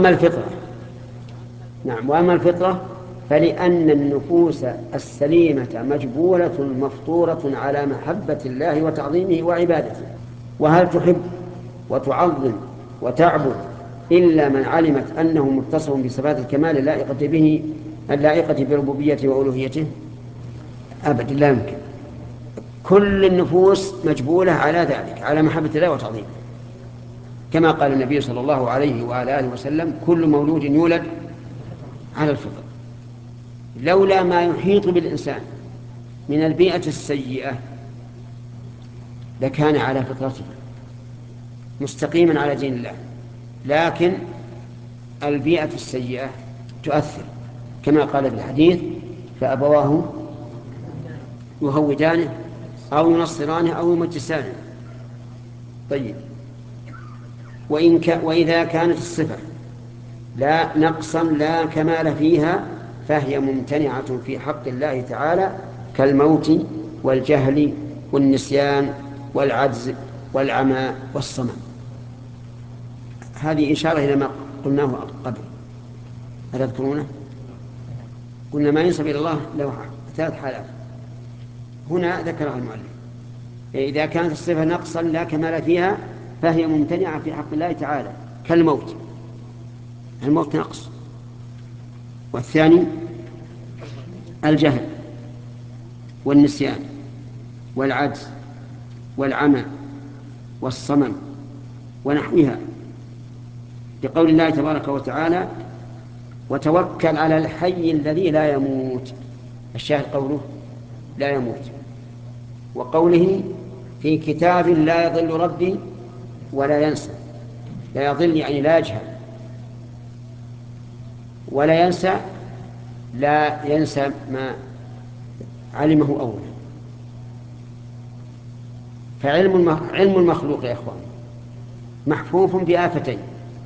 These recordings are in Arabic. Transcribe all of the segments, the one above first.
وأما الفطرة، نعم، وأما الفطرة فلأن النفوس السليمة مجبولة مفطورة على محبة الله وتعظيمه وعبادته. وهل تحب وتعظم وتعبد إلا من علمت أنه متصف بصفات الكمال اللائقة بربوبيته وألوهيته؟ أبدا، لا يمكن. كل النفوس مجبولة على ذلك، على محبة الله وتعظيمه، كما قال النبي صلى الله عليه وعلى آله وسلم: كل مولود يولد على الفطر. لولا ما يحيط بالإنسان من البيئة السيئة لكان على فطرته مستقيما على دين الله، لكن البيئة السيئة تؤثر، كما قال في الحديث: فأبواه يهودانه أو ينصرانه أو يمجسانه. طيب، وإذا كانت الصفة لا نقصا لا كمال فيها فهي ممتنعة في حق الله تعالى، كالموت والجهل والنسيان والعجز والعمى والصمم. هذه إشارة إلى ما قلناه قبل، هل تذكرونه؟ قلنا ما ينسب إلى الله له 3 حالات، هنا ذكرها المؤلف: إذا كانت الصفة نقصا لا كمال فيها فهي ممتنعة في حق الله تعالى، كالموت، الموت نقص. والثاني الجهل والنسيان والعجز والعمى والصمم ونحوها، لقول الله تبارك وتعالى: وتوكل على الحي الذي لا يموت. الشاهد قوله لا يموت، وقوله: في كتاب لا يضل ربي ولا ينسى. لا يضل يعني لا يجهل، ولا ينسى لا ينسى ما علمه أولا. علم المخلوق يا أخوان محفوف بآفتين،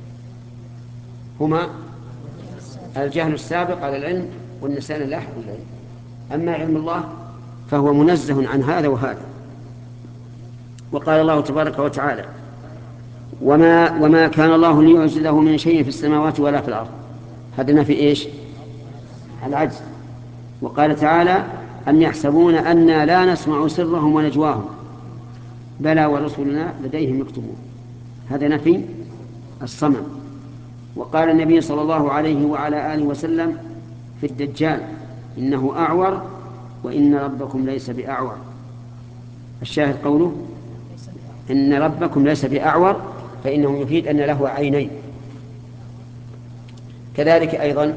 هما الجهل السابق على العلم والنسيان اللاحق للعلم. أما علم الله فهو منزه عن هذا وهذا. وقال الله تبارك وتعالى: وما كان الله ليعجزه من شيء في السماوات ولا في الأرض. هذا في إيش؟ العجز. وقال تعالى: أم يحسبون أنا لا نسمع سرهم ونجواهم بلى ورسلنا لديهم يكتبون. هذا نفي الصمم. وقال النبي صلى الله عليه وعلى آله وسلم في الدجال: إنه أعور وإن ربكم ليس بأعور. الشاهد قوله إن ربكم ليس بأعور، فإنه يفيد أن له عينين. كذلك أيضا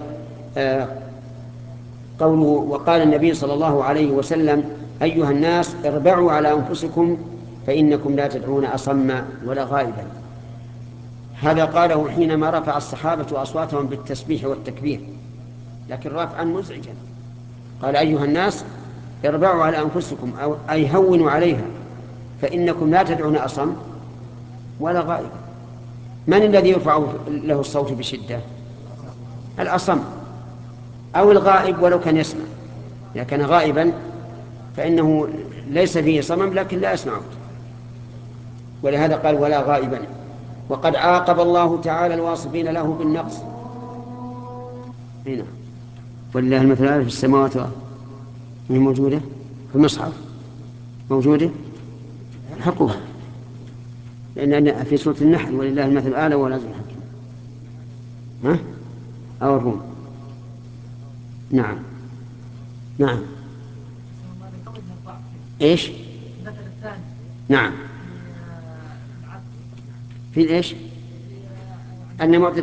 قوله: وقال النبي صلى الله عليه وسلم: أيها الناس اربعوا على أنفسكم فإنكم لا تدعون أصم ولا غائبا. هذا قاله حينما رفع الصحابة أصواتهم بالتسبيح والتكبير، لكن رفعا مزعجا. قال: أيها الناس اربعوا على أنفسكم، أي هونوا عليها، فإنكم لا تدعون أصم ولا غائبا. من الذي يرفع له الصوت بشدة؟ الأصم أو الغائب ولو كان يسمع. إذا كان غائبا فإنه ليس فيه صمم لكن لا يسمعه، ولهذا قال: ولا غائبا. وقد عاقب الله تعالى الواصفين له بالنقص. هنا ولله المثل الأعلى في السماوات والأرض. هي موجودة في المصحف، موجودة حقوها، لأن في سورة النحل: ولله المثل الأعلى وهو العزيز الحكيم. ها؟ أو الروم. نعم نعم. إيش؟ نعم. في إيش؟ أن معطي